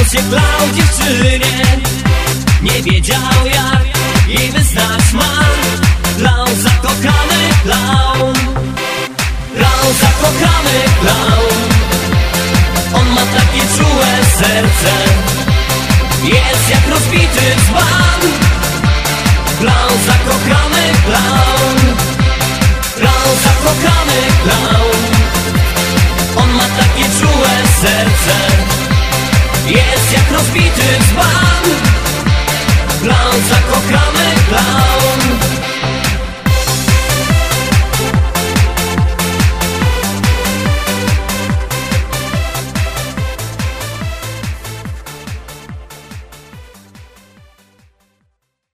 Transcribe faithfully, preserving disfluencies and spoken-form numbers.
się klał dziewczynie, nie wiedział jak jej wyznać smak. Klał zakochany klaun, klał zakochany klaun. On ma takie czułe serce, jest jak rozbity dzban. Klał zakochany klaun, klał zakochany klaun. On ma takie czułe serce, jest jak rozbity dzban. Klał zakochany klaun.